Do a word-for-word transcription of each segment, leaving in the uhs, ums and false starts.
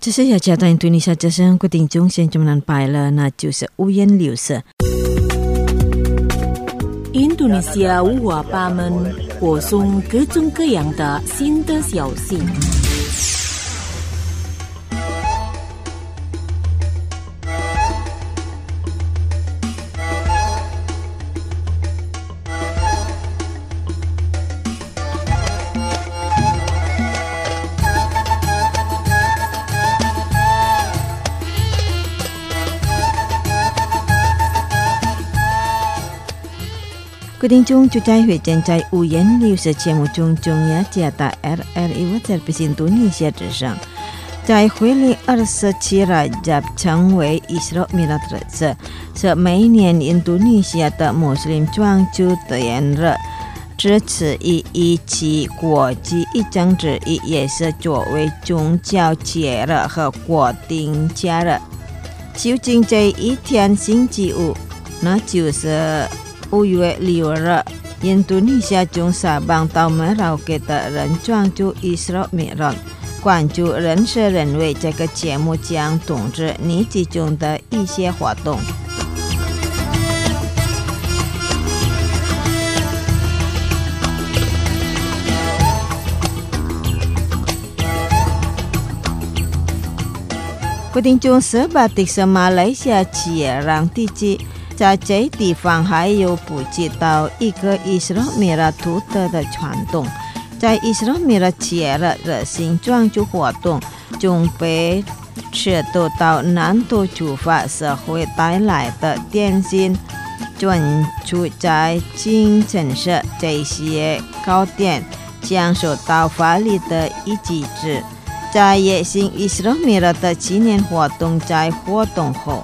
这是雅加达印度尼西亚之声，各位听众现在们拜了，那就是五颜六色。 印度尼西亚五花八门，播送各种各样的新的消息。 各位听众，就在会见在五颜六色节目中，中亚加达 R R I 我在印度尼西亚之上，在回历二十七日成为伊斯兰米拉特日子，是每年印度尼西亚的穆斯林庄主的日，这次以一起国际一章之一，也是作为宗教节日和国定假日。究竟这一天星期五，那就是五月六日，印度尼西亚从沙邦到梅劳给的人庄主伊斯兰米拉，关注人士认为这个节目将统治你其中的一些活动。决定中十八的是马来西亚企业让地区。在这地方还有不知道一个伊斯兰米拉独特的传统，在伊斯兰米拉企业的热心庄主活动中被制度到南投出发社会带来的点心，专注在京城市这些糕点将受到法律的一机制。在也新伊斯兰米拉的纪念活动在活动后。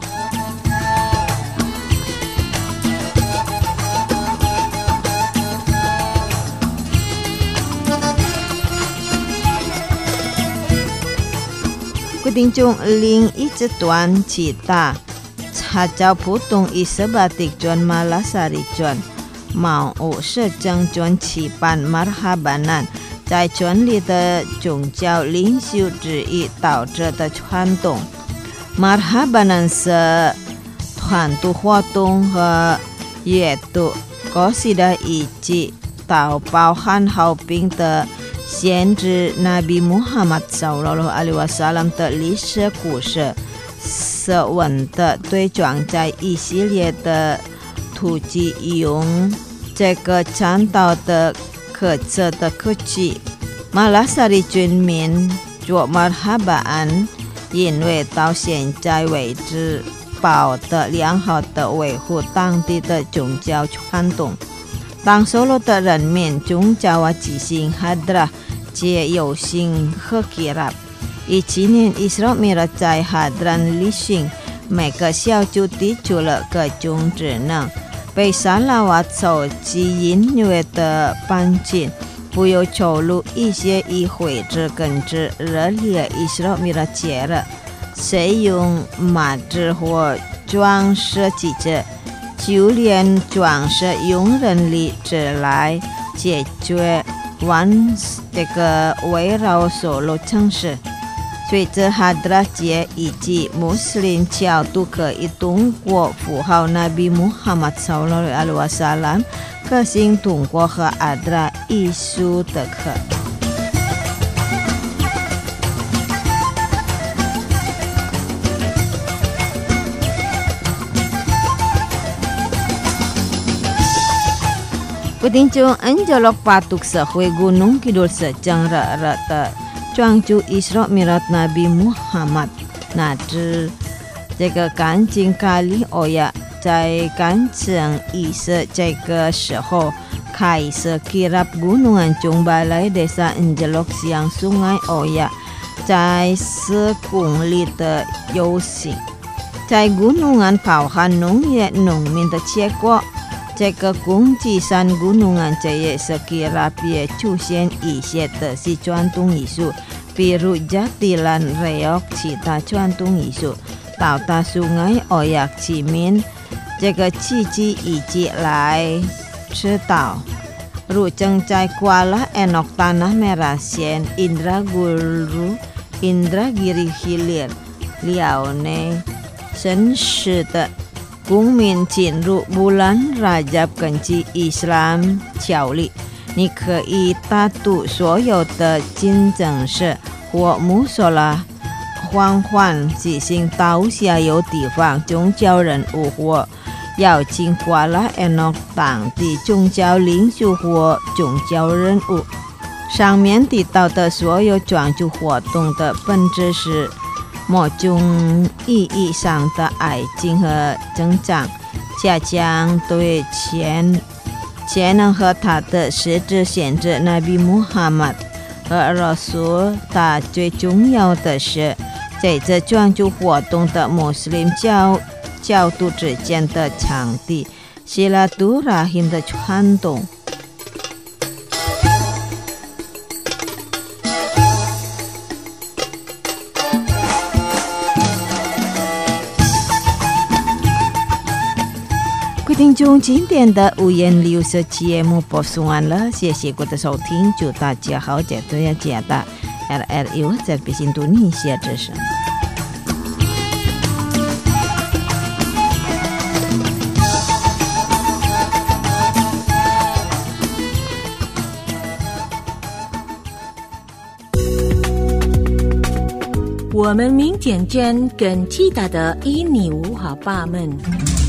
决定中另一支段其他查找普通伊斯巴蒂专马拉萨里专毛五社长专期办马哈巴南在村里的宗教领袖之一导致的传统。马哈巴南是团队活动和阅读各式的以及到包含好兵的先知纳比穆罕默德sallallahu alaihi wasallam的历史故事，是文的对装在一系列的土地用这个倡导的克制的科技。马拉萨里居民做马哈巴安，因为到现在为止保的良好的维护当地的宗教传统。当所有的人民宗教和即兴哈德拉皆有幸和吉拉，以纪念伊斯兰米拉在哈德拉旅行，每个小组提出了各种职能，被萨拉瓦手机音乐的搬进，不有抽入一些以绘制根治热烈伊斯兰米拉节日，使用麻纸或装饰机制。就连装饰用人力之来解决完这个围绕所有城市。随着哈德拉节以及穆斯林教徒可以通过符号纳比穆罕默德sallallahu alaihi wasallam个性通过和哈德拉艺术的课。Quyết定Anjalok Patuk Sahwe Gunung Kidul Sejang Rata庄主伊斯兰米拉纳比穆罕默德乃至这个干净咖喱欧亚，在干净意识这个时候开始kirap gunungan中balai desa Anjalok siang sungai Oya， 在四公里的游行，在gunungan包含农业农民的结果。这个攻击山gunungan这也是kirap也出现一些的是传统艺术，比如jatilan reok 其他传统艺术，到达sungai Oyak 居民这个契机以及来指导。如正在Kuala Enok Tanah Merah Sian Indraguru Indragiri Hilir 辽内真实的公民进入 bulan Rajab 根据伊斯兰教理，你可以大度所有的金正寺或穆索拉，缓缓进行到下游地方宗教人物或邀请瓜拉埃诺当地宗教领袖或宗教人物。上面提到的所有专注活动的本质是某种意义上的爱情和增长，加强对前前能和他的使者先知纳比穆罕默德和拉苏他最重要的是在这专注活动的穆斯林教教徒之间的场地希拉杜拉辛的传动。听众，今天的五颜六色节目播送完了，谢谢各位的收听，祝大家好，在这样接的 L R U 在北京度尼西亚之声。 我们民间间更期待的印尼文化吧们。